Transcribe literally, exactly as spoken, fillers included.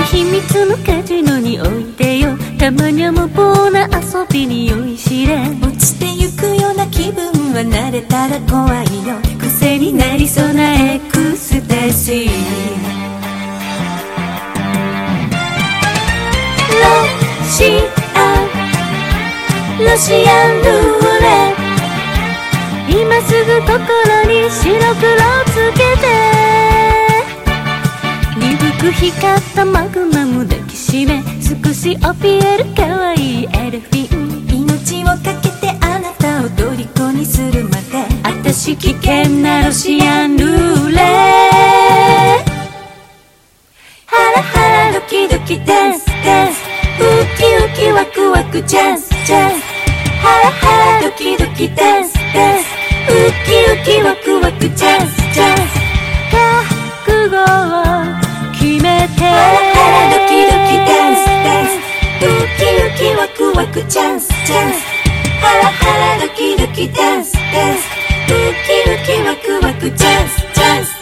秘密のカジノにおいでよ。たまにゃ無謀な遊びに酔いしれ。 落ちてゆくような気分は慣れたら怖いよ。 癖になりそうなエクスタシー。ロシアンロシアンルーレ。今すぐ心に白黒つけて。鈍く光ったマグマも抱きしめ、少し怯える可愛いエルフィン。 命をかけてあなたを虜にするまで。 あたし危険なロシアンルーレ。ハラハラドキドキダンスダンス。ウキウキワクワクチャンスチャンス。ハラハラドキドキダンスダンス。ウキウキワクワクチャンスチャンス。覚悟を決めて。 ハラハラドキドキダンスダンス。ウキウキワクワクチャンスチャンス。ハラハラドキドキダンスダンス。ウキウキワクワクチャンスチャンス。